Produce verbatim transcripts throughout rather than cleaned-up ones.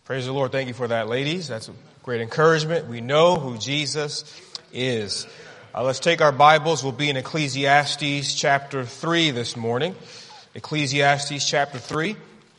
Praise the Lord. Thank you for that, ladies. That's a great encouragement. We know who Jesus is. Uh, let's take our Bibles. We'll be in Ecclesiastes chapter three this morning. Ecclesiastes chapter three.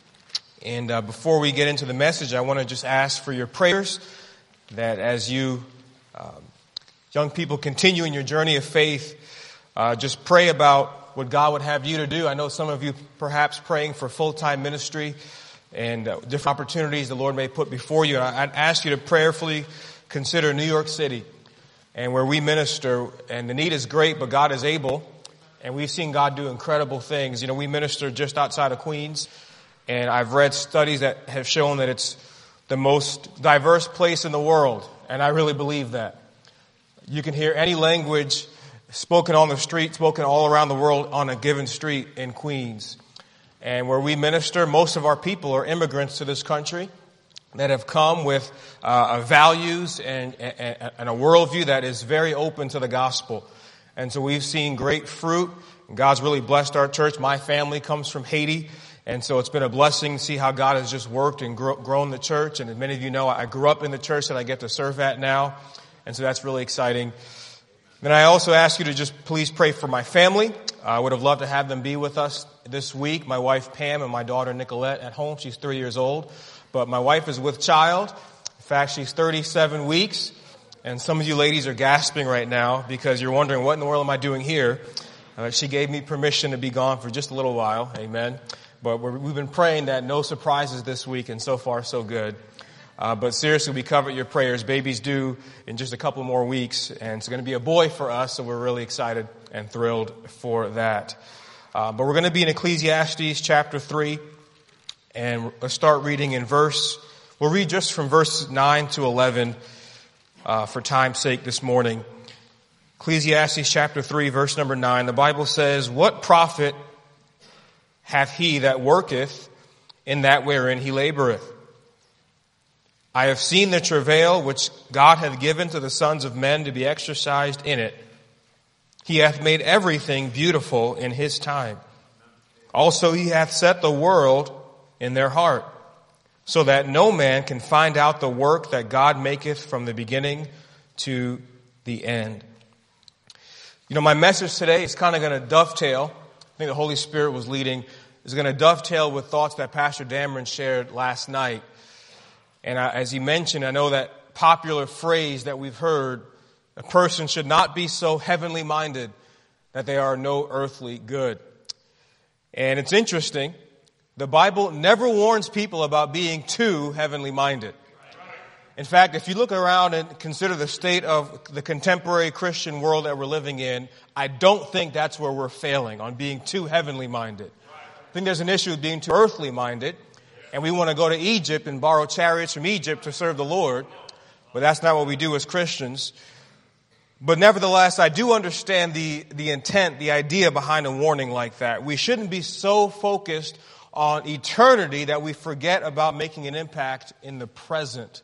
And uh, before we get into the message, I want to just ask for your prayers that as you um, young people continue in your journey of faith, uh, just pray about what God would have you to do. I know some of you perhaps praying for full-time ministry and uh, different opportunities the Lord may put before you. I'd ask you to prayerfully consider New York City and where we minister. And the need is great, but God is able. And we've seen God do incredible things. You know, we minister just outside of Queens. And I've read studies that have shown that it's the most diverse place in the world. And I really believe that. You can hear any language spoken on the street, spoken all around the world on a given street in Queens. And where we minister, most of our people are immigrants to this country that have come with uh, values and, and, and a worldview that is very open to the gospel. And so we've seen great fruit. God's really blessed our church. My family comes from Haiti. And so it's been a blessing to see how God has just worked and grow, grown the church. And as many of you know, I grew up in the church that I get to serve at now. And so that's really exciting. Then I also ask you to just please pray for my family. I would have loved to have them be with us this week. My wife Pam and my daughter Nicolette at home. She's three years old. But my wife is with child. In fact, she's thirty-seven weeks. And some of you ladies are gasping right now because you're wondering, what in the world am I doing here? Uh, she gave me permission to be gone for just a little while. Amen. But we're, we've been praying that no surprises this week, and so far so good. Uh, but seriously, we covet your prayers. Baby's due in just a couple more weeks, and it's going to be a boy for us, so we're really excited and thrilled for that. Uh, but we're going to be in Ecclesiastes chapter three, and let's start reading in verse, we'll read just from verse nine to eleven uh, for time's sake this morning. Ecclesiastes chapter three, verse number nine, the Bible says, "What profit hath he that worketh in that wherein he laboreth? I have seen the travail which God hath given to the sons of men to be exercised in it. He hath made everything beautiful in his time. Also he hath set the world in their heart, so that no man can find out the work that God maketh from the beginning to the end." You know, my message today is kind of going to dovetail. I think the Holy Spirit was leading, is going to dovetail with thoughts that Pastor Dameron shared last night. And I, as he mentioned, I know that popular phrase that we've heard, a person should not be so heavenly minded that they are no earthly good. And it's interesting, the Bible never warns people about being too heavenly minded. In fact, if you look around and consider the state of the contemporary Christian world that we're living in, I don't think that's where we're failing, on being too heavenly minded. I think there's an issue with being too earthly minded. And we want to go to Egypt and borrow chariots from Egypt to serve the Lord. But that's not what we do as Christians. But nevertheless, I do understand the, the intent, the idea behind a warning like that. We shouldn't be so focused on eternity that we forget about making an impact in the present.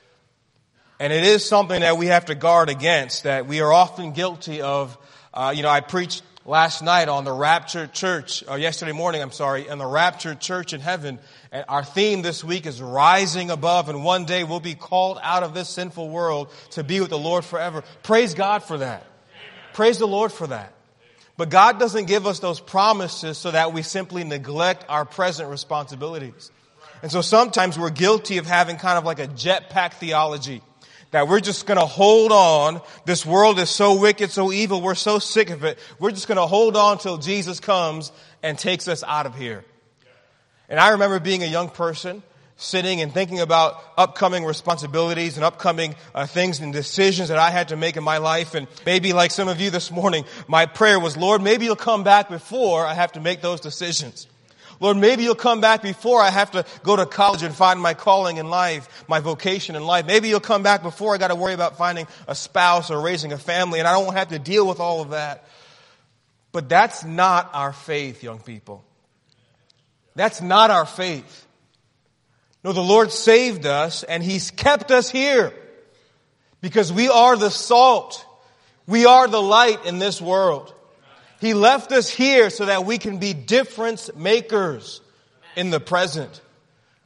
And it is something that we have to guard against, that we are often guilty of. Uh, you know, I preached last night on the raptured church, or yesterday morning, I'm sorry, on the raptured church in heaven. And our theme this week is rising above, and one day we'll be called out of this sinful world to be with the Lord forever. Praise God for that. Praise the Lord for that. But God doesn't give us those promises so that we simply neglect our present responsibilities. And so sometimes we're guilty of having kind of like a jetpack theology, that we're just going to hold on. This world is so wicked, so evil, we're so sick of it. We're just going to hold on till Jesus comes and takes us out of here. And I remember being a young person, sitting and thinking about upcoming responsibilities and upcoming uh, things and decisions that I had to make in my life. And maybe like some of you this morning, my prayer was, Lord, maybe you'll come back before I have to make those decisions. Lord, maybe you'll come back before I have to go to college and find my calling in life, my vocation in life. Maybe you'll come back before I got to worry about finding a spouse or raising a family, and I don't have to deal with all of that. But that's not our faith, young people. That's not our faith. No, the Lord saved us, and He's kept us here because we are the salt. We are the light in this world. He left us here so that we can be difference makers in the present.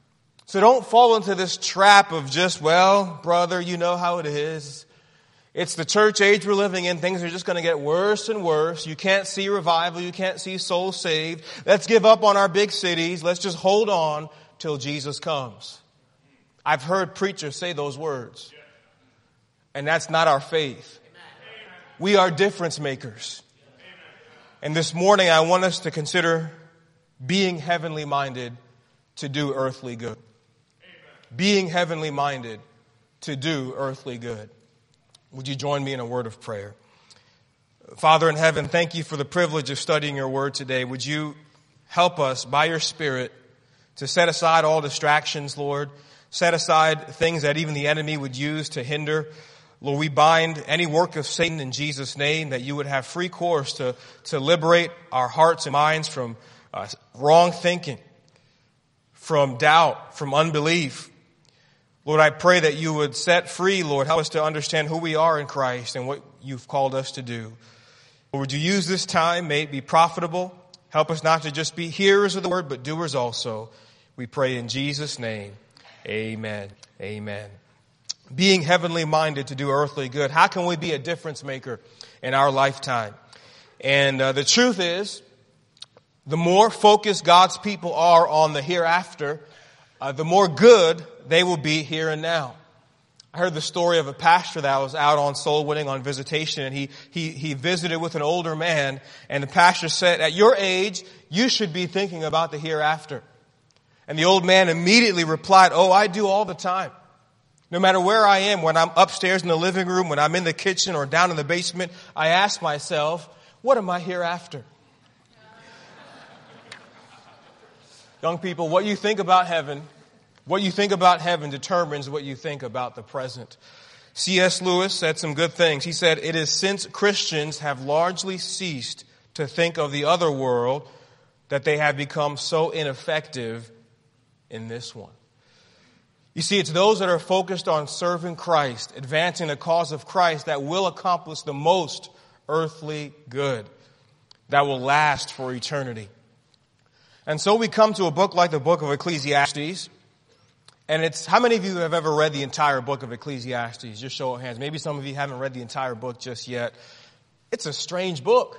So don't fall into this trap of just, well, brother, you know how it is. It's the church age we're living in. Things are just going to get worse and worse. You can't see revival. You can't see souls saved. Let's give up on our big cities. Let's just hold on till Jesus comes. I've heard preachers say those words. And that's not our faith. We are difference makers. And this morning I want us to consider being heavenly minded to do earthly good. Being heavenly minded to do earthly good. Would you join me in a word of prayer? Father in heaven, thank you for the privilege of studying your word today. Would you help us by your Spirit to set aside all distractions, Lord. Set aside things that even the enemy would use to hinder. Lord, we bind any work of Satan in Jesus' name, that you would have free course to, to liberate our hearts and minds from uh, wrong thinking, from doubt, from unbelief. Lord, I pray that you would set free, Lord, help us to understand who we are in Christ and what you've called us to do. Lord, would you use this time? May it be profitable. Help us not to just be hearers of the word, but doers also. We pray in Jesus' name. Amen. Amen. Being heavenly minded to do earthly good. How can we be a difference maker in our lifetime? And uh, the truth is, the more focused God's people are on the hereafter, uh, the more good they will be here and now. I heard the story of a pastor that was out on soul winning on visitation, and he, he, he visited with an older man, and the pastor said, at your age, you should be thinking about the hereafter. And the old man immediately replied, oh, I do all the time. No matter where I am, when I'm upstairs in the living room, when I'm in the kitchen or down in the basement, I ask myself, what am I hereafter? Young people, what you think about heaven, what you think about heaven determines what you think about the present. C S Lewis said some good things. He said, it is since Christians have largely ceased to think of the other world that they have become so ineffective in this one. You see, it's those that are focused on serving Christ, advancing the cause of Christ, that will accomplish the most earthly good, that will last for eternity. And so we come to a book like the book of Ecclesiastes. And it's, how many of you have ever read the entire book of Ecclesiastes? Just show of hands. Maybe some of you haven't read the entire book just yet. It's a strange book.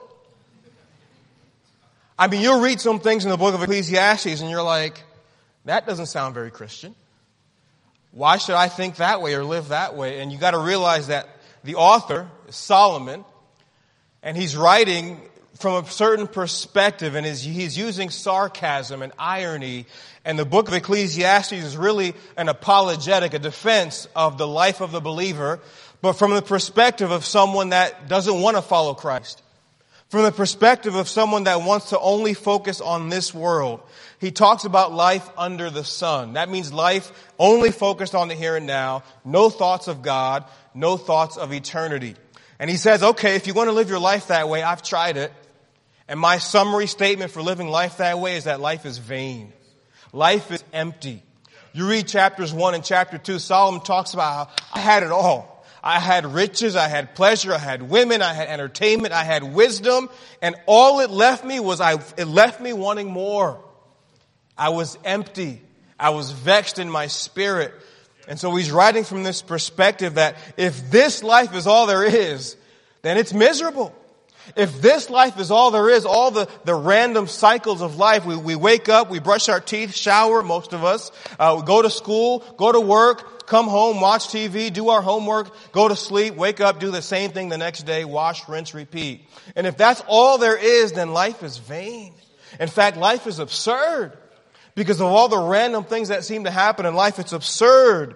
I mean, you'll read some things in the book of Ecclesiastes and you're like, that doesn't sound very Christian. Why should I think that way or live that way? And you got to realize that the author is Solomon, and he's writing from a certain perspective, and he's using sarcasm and irony. And the book of Ecclesiastes is really an apologetic, a defense of the life of the believer, but from the perspective of someone that doesn't want to follow Christ. From the perspective of someone that wants to only focus on this world. He talks about life under the sun. That means life only focused on the here and now, no thoughts of God, no thoughts of eternity. And he says, okay, if you want to live your life that way, I've tried it. And my summary statement for living life that way is that life is vain. Life is empty. You read chapters one and chapter two, Solomon talks about how I had it all. I had riches, I had pleasure, I had women, I had entertainment, I had wisdom, and all it left me was I, it left me wanting more. I was empty. I was vexed in my spirit. And so he's writing from this perspective that if this life is all there is, then it's miserable. If this life is all there is, all the, the random cycles of life, we, we wake up, we brush our teeth, shower, most of us, uh, we go to school, go to work, come home, watch T V, do our homework, go to sleep, wake up, do the same thing the next day, wash, rinse, repeat. And if that's all there is, then life is vain. In fact, life is absurd. Because of all the random things that seem to happen in life, it's absurd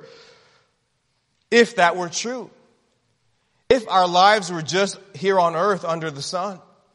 if that were true. If our lives were just here on earth under the sun.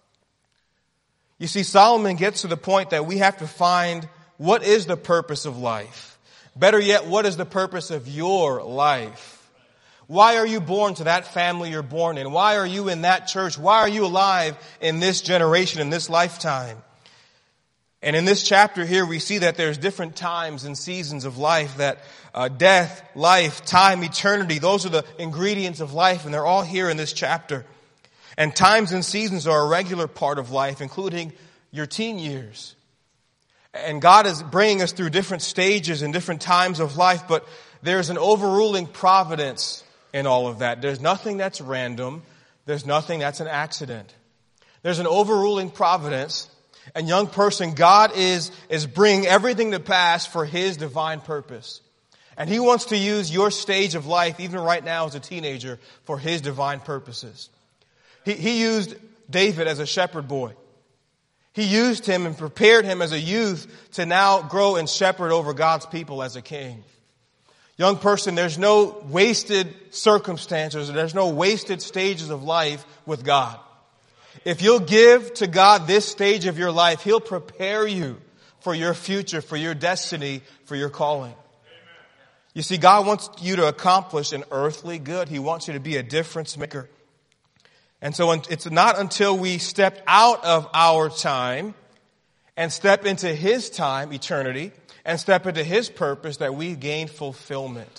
You see, Solomon gets to the point that we have to find what is the purpose of life. Better yet, what is the purpose of your life? Why are you born to that family you're born in? Why are you in that church? Why are you alive in this generation, in this lifetime? And in this chapter here, we see that there's different times and seasons of life, that uh, death, life, time, eternity, those are the ingredients of life, and they're all here in this chapter. And times and seasons are a regular part of life, including your teen years. And God is bringing us through different stages and different times of life, but there's an overruling providence in all of that. There's nothing that's random. There's nothing that's an accident. There's an overruling providence. And young person, God is, is bringing everything to pass for His divine purpose. And He wants to use your stage of life, even right now as a teenager, for His divine purposes. He, he used David as a shepherd boy. He used him and prepared him as a youth to now grow and shepherd over God's people as a king. Young person, there's no wasted circumstances. There's no wasted stages of life with God. If you'll give to God this stage of your life, He'll prepare you for your future, for your destiny, for your calling. You see, God wants you to accomplish an earthly good. He wants you to be a difference maker. And so it's not until we step out of our time and step into His time, eternity, and step into His purpose that we gain fulfillment.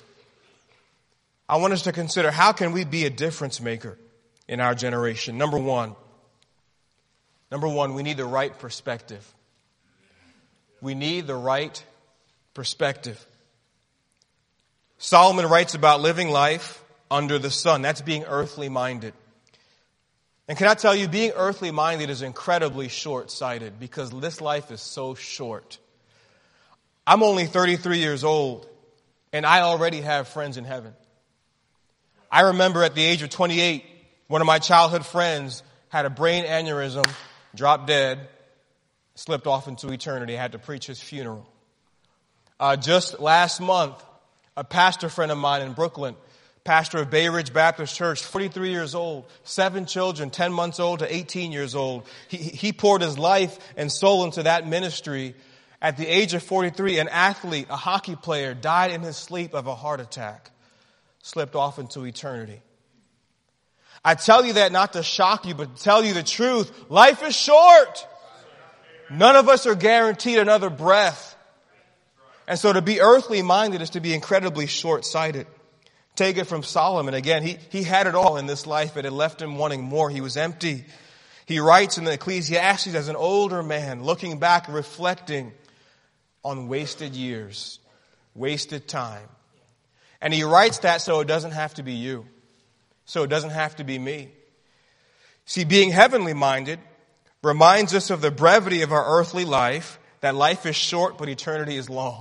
I want us to consider, how can we be a difference maker in our generation? Number one, number one, we need the right perspective. We need the right perspective. Solomon writes about living life under the sun. That's being earthly minded. And can I tell you, being earthly minded is incredibly short-sighted because this life is so short. I'm only thirty-three years old, and I already have friends in heaven. I remember at the age of twenty-eight, one of my childhood friends had a brain aneurysm, dropped dead, slipped off into eternity. I had to preach his funeral. Uh, just last month, a pastor friend of mine in Brooklyn, pastor of Bay Ridge Baptist Church, forty-three years old, seven children, ten months old to eighteen years old. He, he poured his life and soul into that ministry. At the age of forty-three, an athlete, a hockey player, died in his sleep of a heart attack, slipped off into eternity. I tell you that not to shock you, but to tell you the truth. Life is short. None of us are guaranteed another breath. And so to be earthly minded is to be incredibly short-sighted. Take it from Solomon. Again, he, he had it all in this life, but it left him wanting more. He was empty. He writes in the Ecclesiastes as an older man, looking back and reflecting on wasted years, wasted time. And he writes that so it doesn't have to be you. So it doesn't have to be me. See, being heavenly minded reminds us of the brevity of our earthly life, that life is short, but eternity is long.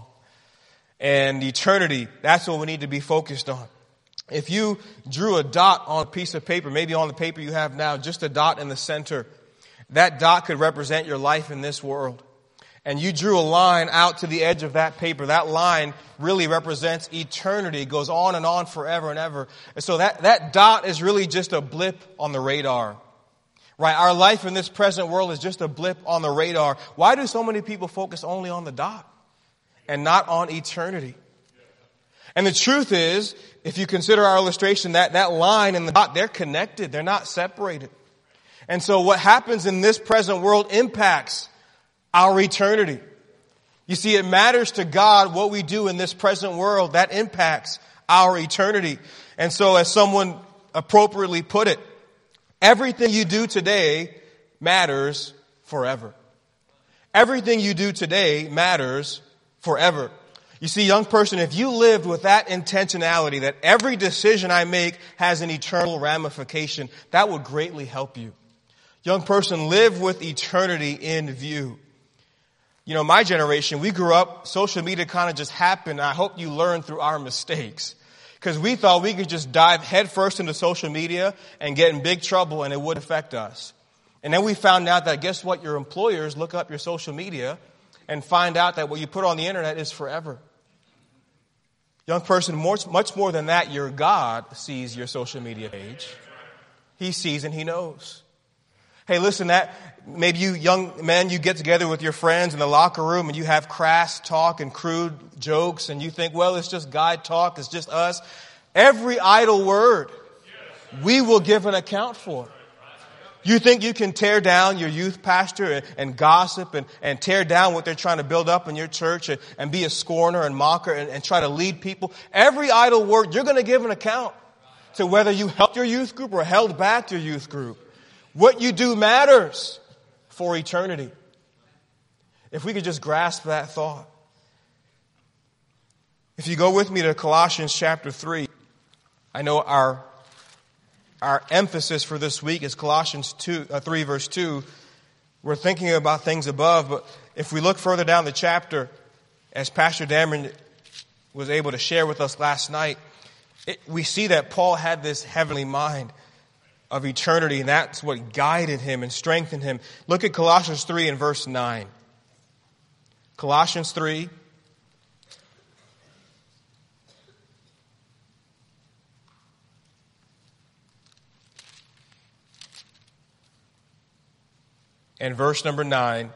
And eternity, that's what we need to be focused on. If you drew a dot on a piece of paper, maybe on the paper you have now, just a dot in the center, that dot could represent your life in this world. And you drew a line out to the edge of that paper. That line really represents eternity. It goes on and on forever and ever. And so that, that dot is really just a blip on the radar. Right? Our life in this present world is just a blip on the radar. Why do so many people focus only on the dot and not on eternity? And the truth is, if you consider our illustration, that, that line and the dot, they're connected. They're not separated. And so what happens in this present world impacts our eternity. You see, it matters to God what we do in this present world. That impacts our eternity. And so as someone appropriately put it, everything you do today matters forever. Everything you do today matters forever. You see, young person, if you lived with that intentionality, that every decision I make has an eternal ramification, that would greatly help you. Young person, live with eternity in view. You know, my generation, we grew up, social media kind of just happened. I hope you learned through our mistakes. Because we thought we could just dive headfirst into social media and get in big trouble and it would affect us. And then we found out that, guess what? Your employers look up your social media and find out that what you put on the internet is forever. Young person, more, much more than that, your God sees your social media page. He sees and He knows. Hey, listen, that maybe you young men, you get together with your friends in the locker room and you have crass talk and crude jokes and you think, well, it's just guy talk, it's just us. Every idle word we will give an account for. You think you can tear down your youth pastor and, and gossip and, and tear down what they're trying to build up in your church and, and be a scorner and mocker and, and try to lead people. Every idle word, you're going to give an account to whether you helped your youth group or held back your youth group. What you do matters for eternity. If we could just grasp that thought. If you go with me to Colossians chapter three, I know our our emphasis for this week is Colossians two, uh, three verse two. We're thinking about things above, but if we look further down the chapter, as Pastor Dameron was able to share with us last night, it, we see that Paul had this heavenly mind of eternity, and that's what guided him and strengthened him. Look at Colossians three and verse nine. Colossians three. And verse number nine.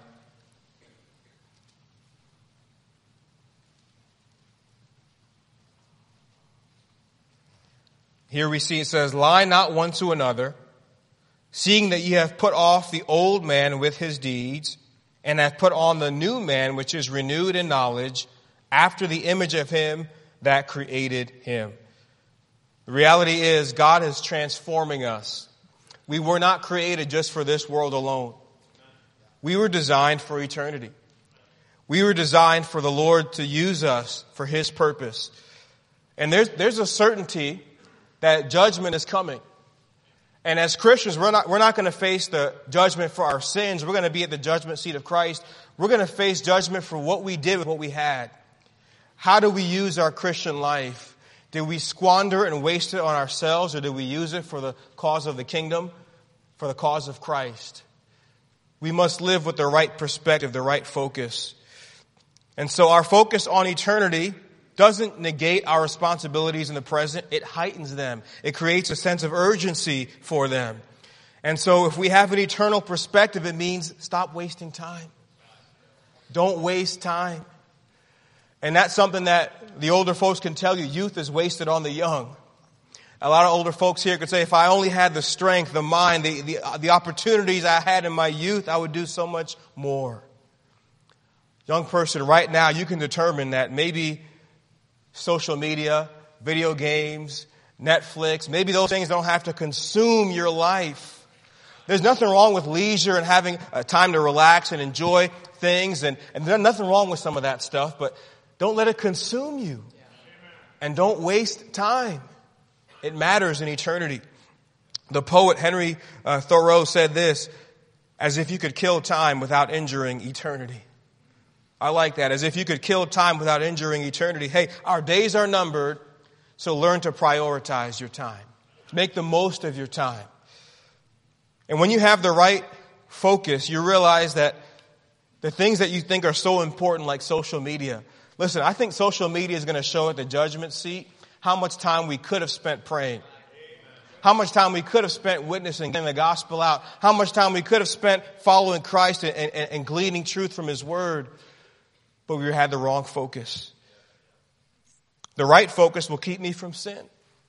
Here we see it says, lie not one to another, seeing that ye have put off the old man with his deeds, and have put on the new man, which is renewed in knowledge, after the image of him that created him. The reality is God is transforming us. We were not created just for this world alone. We were designed for eternity. We were designed for the Lord to use us for his purpose. And there's, there's a certainty that judgment is coming. And as Christians, we're not, we're not going to face the judgment for our sins. We're going to be at the judgment seat of Christ. We're going to face judgment for what we did with what we had. How do we use our Christian life? Did we squander and waste it on ourselves, or did we use it for the cause of the kingdom, for the cause of Christ? We must live with the right perspective, the right focus. And so our focus on eternity doesn't negate our responsibilities in the present. It heightens them. It creates a sense of urgency for them. And so if we have an eternal perspective, it means stop wasting time. Don't waste time. And that's something that the older folks can tell you. Youth is wasted on the young. A lot of older folks here could say, if I only had the strength, the mind, the, the, the opportunities I had in my youth, I would do so much more. Young person, right now, you can determine that maybe social media, video games, Netflix, maybe those things don't have to consume your life. There's nothing wrong with leisure and having a time to relax and enjoy things, and, and there's nothing wrong with some of that stuff, but don't let it consume you. And don't waste time. It matters in eternity. The poet Henry uh, Thoreau said this, as if you could kill time without injuring eternity. I like that. As if you could kill time without injuring eternity. Hey, our days are numbered, so learn to prioritize your time. Make the most of your time. And when you have the right focus, you realize that the things that you think are so important, like social media. Listen, I think social media is going to show at the judgment seat how much time we could have spent praying. How much time we could have spent witnessing, getting the gospel out. How much time we could have spent following Christ and, and, and gleaning truth from his word. But we had the wrong focus. The right focus will keep me from sin.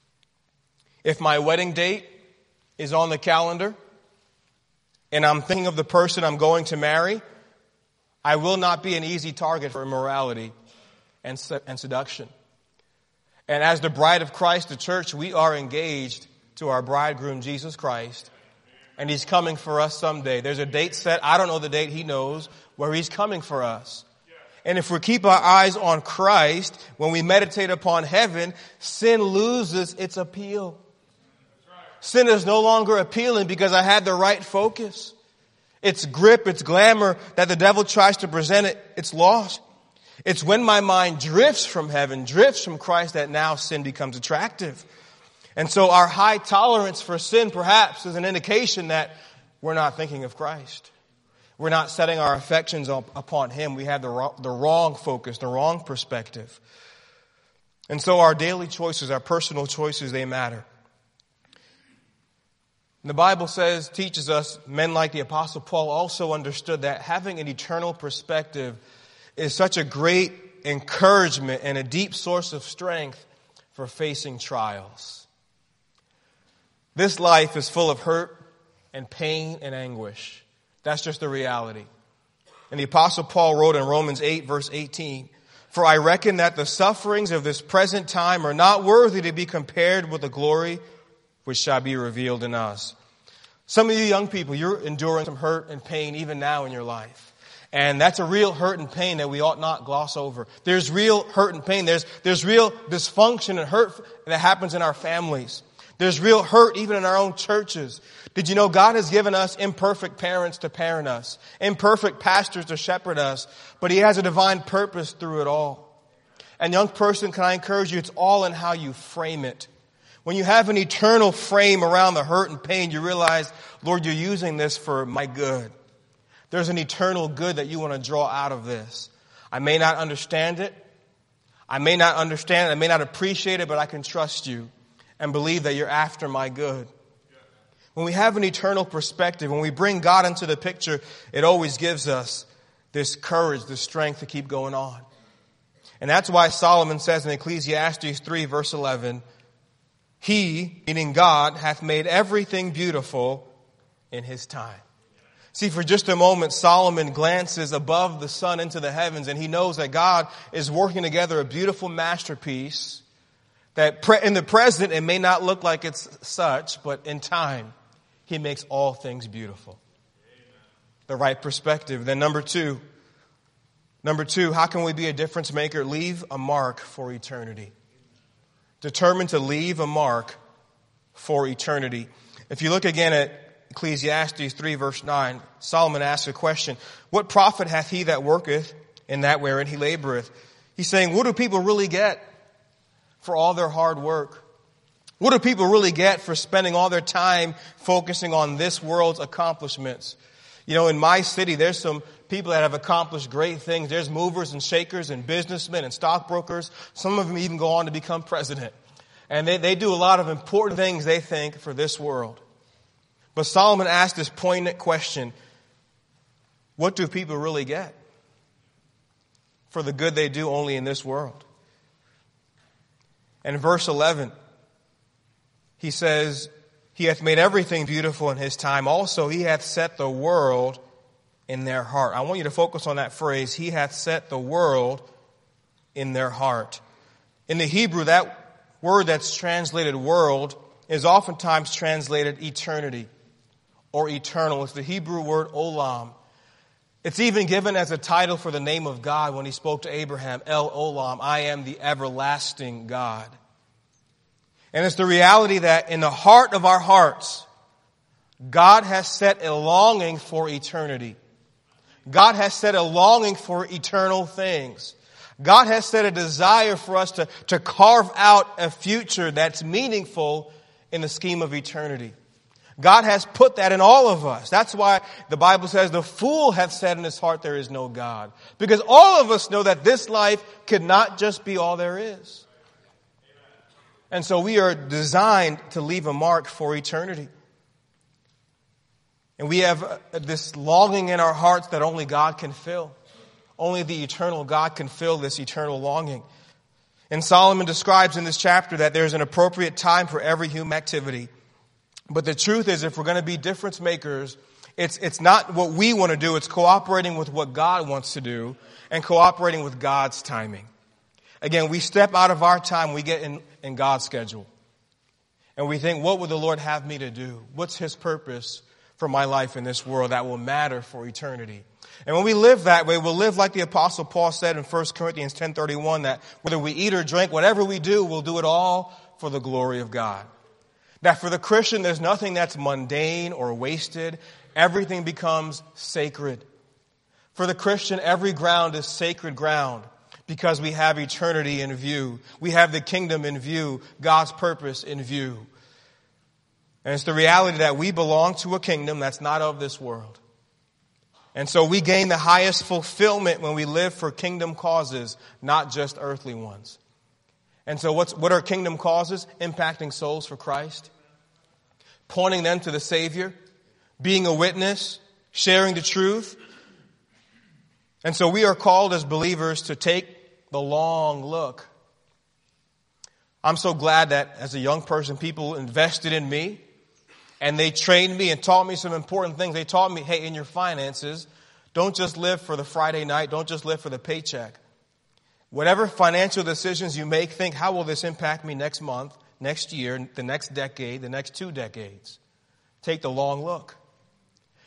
If my wedding date is on the calendar and I'm thinking of the person I'm going to marry, I will not be an easy target for immorality and, and seduction. And as the bride of Christ, the church, we are engaged to our bridegroom, Jesus Christ. And he's coming for us someday. There's a date set. I don't know the date. He knows where he's coming for us. And if we keep our eyes on Christ, when we meditate upon heaven, sin loses its appeal. Sin is no longer appealing because I had the right focus. Its grip, its glamour that the devil tries to present it, it's lost. It's when my mind drifts from heaven, drifts from Christ, that now sin becomes attractive. And so our high tolerance for sin perhaps is an indication that we're not thinking of Christ. We're not setting our affections upon him. We have the wrong, the wrong focus, the wrong perspective. And so our daily choices, our personal choices, they matter. The Bible says, teaches us, men like the Apostle Paul also understood that having an eternal perspective is such a great encouragement and a deep source of strength for facing trials. This life is full of hurt and pain and anguish. That's just the reality. And the Apostle Paul wrote in Romans eight, verse eighteen, "For I reckon that the sufferings of this present time are not worthy to be compared with the glory which shall be revealed in us." Some of you young people, you're enduring some hurt and pain even now in your life. And that's a real hurt and pain that we ought not gloss over. There's real hurt and pain. There's, there's real dysfunction and hurt that happens in our families. There's real hurt even in our own churches. Did you know God has given us imperfect parents to parent us, imperfect pastors to shepherd us, but He has a divine purpose through it all. And young person, can I encourage you, it's all in how you frame it. When you have an eternal frame around the hurt and pain, you realize, Lord, you're using this for my good. There's an eternal good that you want to draw out of this. I may not understand it. I may not understand it. I may not appreciate it, but I can trust you and believe that you're after my good. When we have an eternal perspective, when we bring God into the picture, it always gives us this courage, this strength to keep going on. And that's why Solomon says in Ecclesiastes three, verse eleven, He, meaning God, hath made everything beautiful in His time. See, for just a moment, Solomon glances above the sun into the heavens, and he knows that God is working together a beautiful masterpiece that pre- in the present it may not look like it's such, but in time, He makes all things beautiful. The right perspective. Then number two, number two, how can we be a difference maker? Leave a mark for eternity. Determined to leave a mark for eternity. If you look again at Ecclesiastes three, verse nine, Solomon asks a question, what profit hath he that worketh in that wherein he laboreth? He's saying, what do people really get for all their hard work? What do people really get for spending all their time focusing on this world's accomplishments? You know, in my city, there's some people that have accomplished great things. There's movers and shakers and businessmen and stockbrokers. Some of them even go on to become president. And they, they do a lot of important things, they think, for this world. But Solomon asked this poignant question, what do people really get for the good they do only in this world? And in verse eleven, he says, He hath made everything beautiful in His time. Also, He hath set the world in their heart. I want you to focus on that phrase, He hath set the world in their heart. In the Hebrew, that word that's translated world is oftentimes translated eternity or eternal. It's the Hebrew word olam. It's even given as a title for the name of God when He spoke to Abraham, El Olam, I am the everlasting God. And it's the reality that in the heart of our hearts, God has set a longing for eternity. God has set a longing for eternal things. God has set a desire for us to, to carve out a future that's meaningful in the scheme of eternity. God has put that in all of us. That's why the Bible says the fool hath said in his heart there is no God. Because all of us know that this life could not just be all there is. And so we are designed to leave a mark for eternity. And we have this longing in our hearts that only God can fill. Only the eternal God can fill this eternal longing. And Solomon describes in this chapter that there's an appropriate time for every human activity. But the truth is, if we're going to be difference makers, it's, it's not what we want to do. It's cooperating with what God wants to do and cooperating with God's timing. Again, we step out of our time, we get in, in God's schedule. And we think, what would the Lord have me to do? What's His purpose for my life in this world that will matter for eternity? And when we live that way, we'll live like the Apostle Paul said in First Corinthians ten thirty-one, that whether we eat or drink, whatever we do, we'll do it all for the glory of God. That for the Christian, there's nothing that's mundane or wasted. Everything becomes sacred. For the Christian, every ground is sacred ground because we have eternity in view. We have the kingdom in view, God's purpose in view. And it's the reality that we belong to a kingdom that's not of this world. And so we gain the highest fulfillment when we live for kingdom causes, not just earthly ones. And so what's, what are kingdom causes? Impacting souls for Christ, pointing them to the Savior, being a witness, sharing the truth. And so we are called as believers to take the long look. I'm so glad that as a young person, people invested in me and they trained me and taught me some important things. They taught me, hey, in your finances, don't just live for the Friday night. Don't just live for the paycheck. Whatever financial decisions you make, think, how will this impact me next month, next year, the next decade, the next two decades? Take the long look.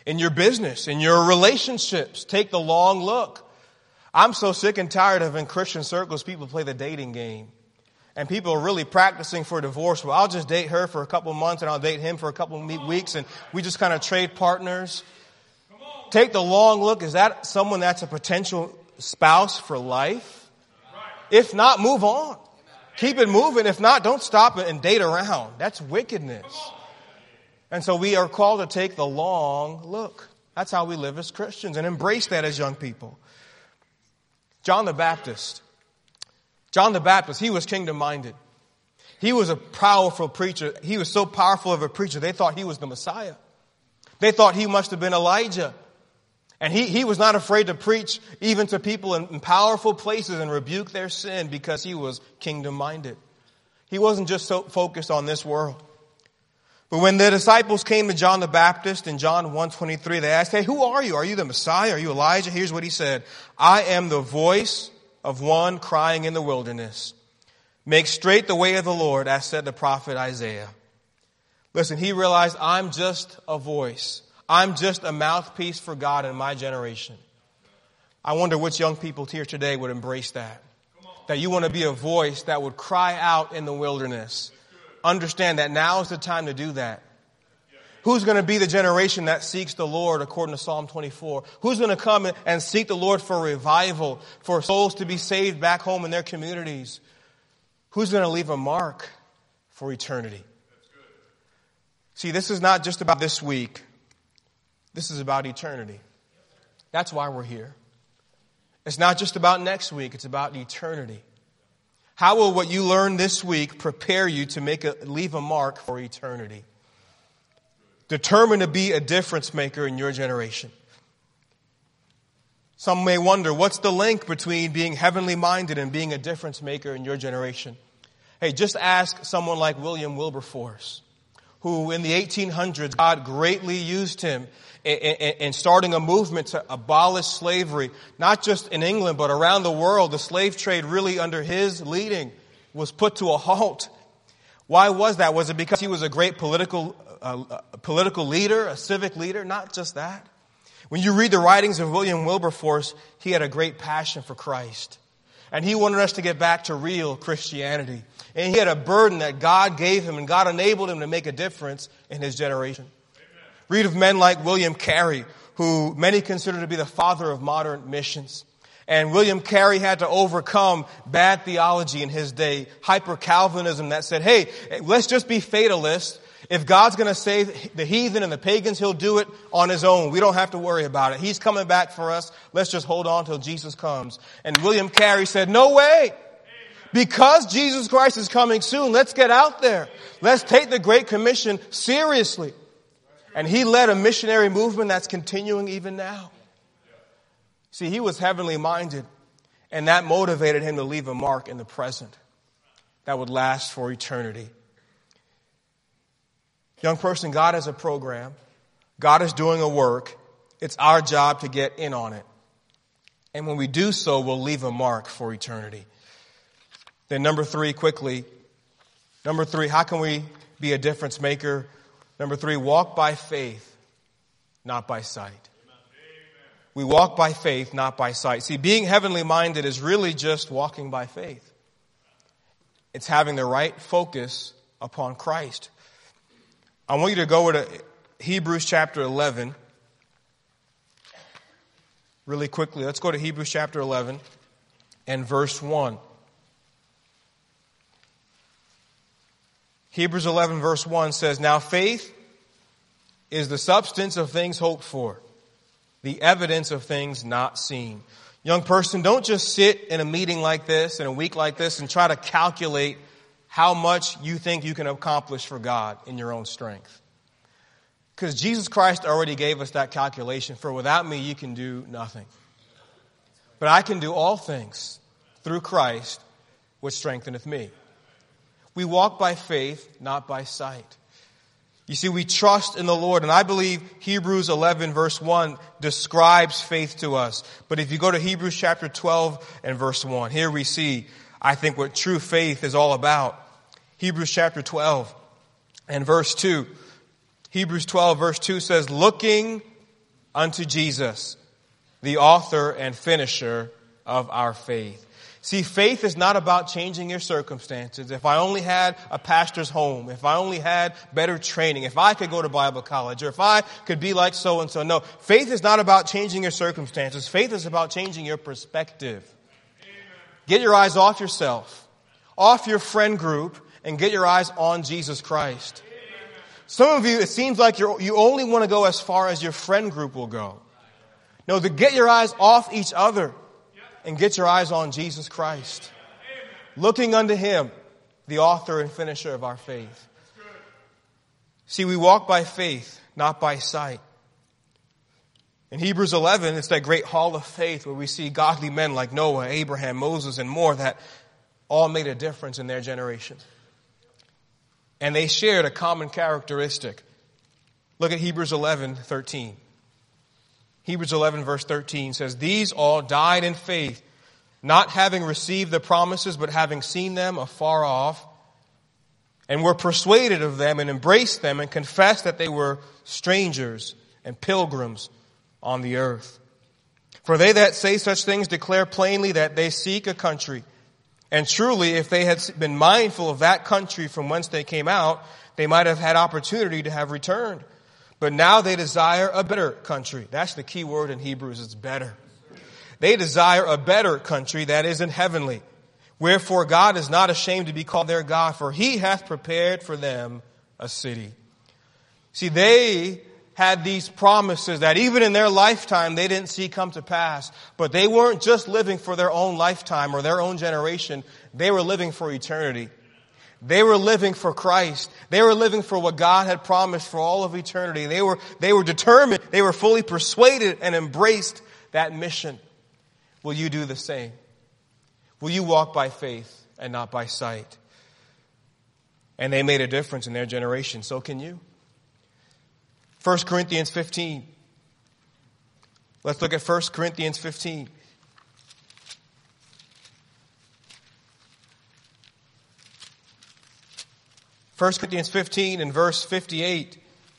In your business, in your relationships, take the long look. I'm so sick and tired of in Christian circles, people play the dating game. And people are really practicing for divorce. Well, I'll just date her for a couple months and I'll date him for a couple of weeks and we just kind of trade partners. Take the long look. Is that someone that's a potential spouse for life? If not, move on. Keep it moving. If not, don't stop it and date around. That's wickedness. And so we are called to take the long look. That's how we live as Christians and embrace that as young people. John the Baptist. John the Baptist, he was kingdom-minded. He was a powerful preacher. He was so powerful of a preacher, they thought he was the Messiah. They thought he must have been Elijah. And he, he was not afraid to preach even to people in, in powerful places and rebuke their sin because he was kingdom-minded. He wasn't just so focused on this world. But when the disciples came to John the Baptist in John one twenty-three, they asked, hey, who are you? Are you the Messiah? Are you Elijah? Here's what he said. I am the voice of one crying in the wilderness. Make straight the way of the Lord, as said the prophet Isaiah. Listen, he realized I'm just a voice. I'm just a mouthpiece for God in my generation. I wonder which young people here today would embrace that. That you want to be a voice that would cry out in the wilderness. Understand that now is the time to do that. Who's going to be the generation that seeks the Lord according to Psalm twenty-four? Who's going to come and seek the Lord for revival, for souls to be saved back home in their communities? Who's going to leave a mark for eternity? See, this is not just about this week. This is about eternity. That's why we're here. It's not just about next week. It's about eternity. How will what you learn this week prepare you to make a, leave a mark for eternity? Determined to be a difference maker in your generation. Some may wonder, what's the link between being heavenly minded and being a difference maker in your generation? Hey, just ask someone like William Wilberforce, who in the eighteen hundreds, God greatly used him in, in, in starting a movement to abolish slavery, not just in England, but around the world. The slave trade really under his leading was put to a halt. Why was that? Was it because he was a great political uh, a political leader, a civic leader? Not just that. When you read the writings of William Wilberforce, he had a great passion for Christ. And he wanted us to get back to real Christianity. And he had a burden that God gave him, and God enabled him to make a difference in his generation. Amen. Read of men like William Carey, who many consider to be the father of modern missions. And William Carey had to overcome bad theology in his day, hyper-Calvinism that said, hey, let's just be fatalists. If God's going to save the heathen and the pagans, he'll do it on his own. We don't have to worry about it. He's coming back for us. Let's just hold on till Jesus comes. And William Carey said, no way. Because Jesus Christ is coming soon, let's get out there. Let's take the Great Commission seriously. And he led a missionary movement that's continuing even now. See, he was heavenly minded, and that motivated him to leave a mark in the present that would last for eternity. Young person, God has a program. God is doing a work. It's our job to get in on it. And when we do so, we'll leave a mark for eternity. Then number three, quickly. Number three, how can we be a difference maker? Number three, walk by faith, not by sight. We walk by faith, not by sight. See, being heavenly minded is really just walking by faith. It's having the right focus upon Christ. I want you to go to Hebrews chapter eleven. Really quickly, let's go to Hebrews chapter eleven and verse one. Hebrews eleven verse one says, now faith is the substance of things hoped for, the evidence of things not seen. Young person, don't just sit in a meeting like this, in a week like this, and try to calculate how much you think you can accomplish for God in your own strength. Because Jesus Christ already gave us that calculation. For without me, you can do nothing. But I can do all things through Christ, which strengtheneth me. We walk by faith, not by sight. You see, we trust in the Lord. And I believe Hebrews eleven verse one describes faith to us. But if you go to Hebrews chapter twelve and verse one, here we see, I think, what true faith is all about. Hebrews chapter twelve and verse two. Hebrews twelve verse two says, looking unto Jesus, the author and finisher of our faith. See, faith is not about changing your circumstances. If I only had a pastor's home, if I only had better training, if I could go to Bible college, or if I could be like so-and-so. No, faith is not about changing your circumstances. Faith is about changing your perspective. Get your eyes off yourself, off your friend group, and get your eyes on Jesus Christ. Some of you, it seems like you're, you only want to go as far as your friend group will go. No, to get your eyes off each other and get your eyes on Jesus Christ. Looking unto Him, the author and finisher of our faith. See, we walk by faith, not by sight. In Hebrews eleven, it's that great hall of faith where we see godly men like Noah, Abraham, Moses, and more that all made a difference in their generation. And they shared a common characteristic. Look at Hebrews eleven thirteen. Hebrews eleven verse thirteen says, these all died in faith, not having received the promises, but having seen them afar off, and were persuaded of them and embraced them and confessed that they were strangers and pilgrims on the earth. For they that say such things declare plainly that they seek a country. And truly, if they had been mindful of that country from whence they came out, they might have had opportunity to have returned. But now they desire a better country. That's the key word in Hebrews, it's better. They desire a better country that isn't heavenly. Wherefore God is not ashamed to be called their God, for He hath prepared for them a city. See, they had these promises that even in their lifetime they didn't see come to pass. But they weren't just living for their own lifetime or their own generation. They were living for eternity. They were living for Christ. They were living for what God had promised for all of eternity. They were, they were determined. They were fully persuaded and embraced that mission. Will you do the same? Will you walk by faith and not by sight? And they made a difference in their generation. So can you. First Corinthians fifteen. Let's look at First Corinthians fifteen. First Corinthians fifteen and verse fifty-eight.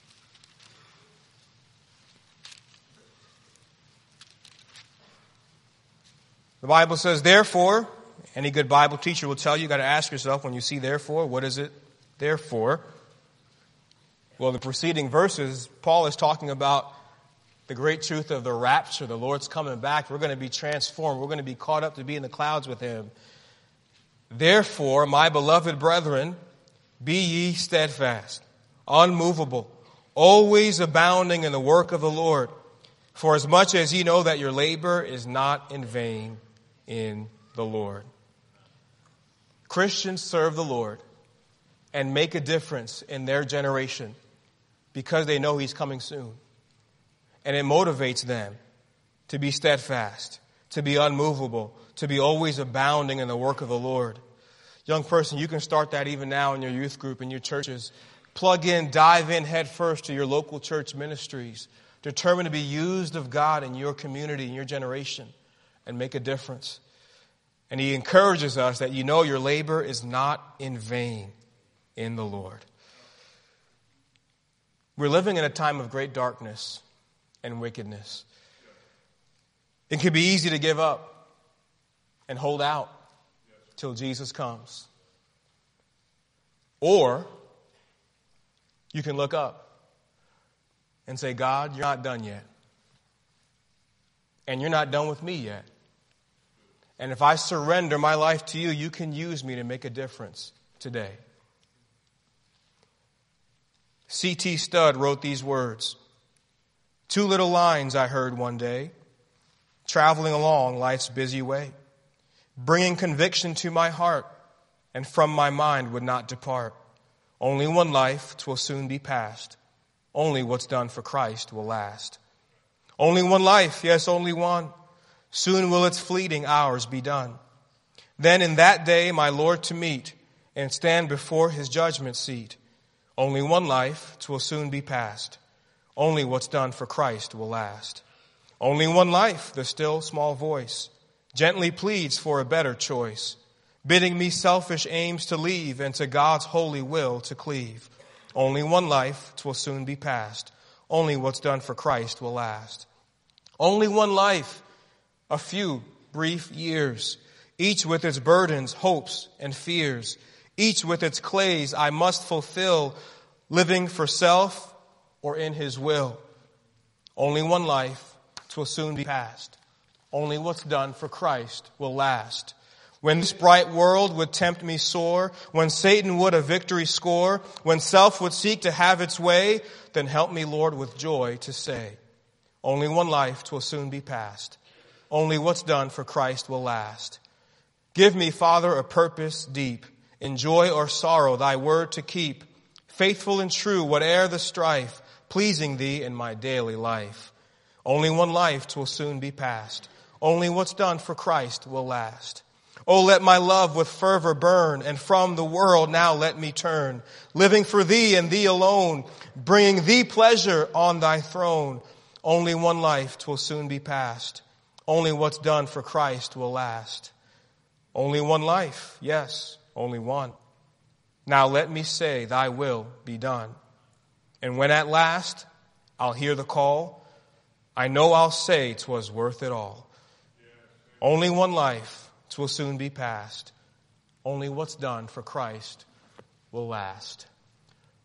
The Bible says, therefore, any good Bible teacher will tell you, you got to ask yourself when you see therefore, what is it therefore? Well, in the preceding verses, Paul is talking about the great truth of the rapture. The Lord's coming back. We're going to be transformed. We're going to be caught up to be in the clouds with Him. Therefore, my beloved brethren, be ye steadfast, unmovable, always abounding in the work of the Lord. For as much as ye know that your labor is not in vain in the Lord. Christians serve the Lord and make a difference in their generation because they know He's coming soon. And it motivates them to be steadfast, to be unmovable, to be always abounding in the work of the Lord. Young person, you can start that even now in your youth group, in your churches. Plug in, dive in head first to your local church ministries. Determined to be used of God in your community, in your generation, and make a difference. And He encourages us that you know your labor is not in vain in the Lord. We're living in a time of great darkness and wickedness. It can be easy to give up and hold out till Jesus comes. Or you can look up and say, God, you're not done yet. And you're not done with me yet. And if I surrender my life to you, you can use me to make a difference today. C T Studd wrote these words. Two little lines I heard one day, traveling along life's busy way, bringing conviction to my heart, and from my mind would not depart. Only one life, 'twill soon be past. Only what's done for Christ will last. Only one life, yes, only one. Soon will its fleeting hours be done. Then in that day my Lord to meet and stand before His judgment seat. Only one life, 'twill soon be past. Only what's done for Christ will last. Only one life, the still small voice gently pleads for a better choice, bidding me selfish aims to leave and to God's holy will to cleave. Only one life, 'twill soon be past. Only what's done for Christ will last. Only one life, a few brief years, each with its burdens, hopes, and fears, each with its clays I must fulfill, living for self or in his will. Only one life, 'twill soon be past. Only what's done for Christ will last. When this bright world would tempt me sore, when Satan would a victory score, when self would seek to have its way, then help me, Lord, with joy to say, only one life, 'twill soon be past. Only what's done for Christ will last. Give me, Father, a purpose deep, in joy or sorrow, thy word to keep, faithful and true, whate'er the strife, pleasing thee in my daily life. Only one life, 'twill soon be past. Only what's done for Christ will last. Oh, let my love with fervor burn, and from the world now let me turn, living for thee and thee alone, bringing thee pleasure on thy throne. Only one life, 'twill soon be past. Only what's done for Christ will last. Only one life, yes, only one. Now let me say, thy will be done. And when at last I'll hear the call, I know I'll say 'twas worth it all. Only one life, 'twill soon be past. Only what's done for Christ will last.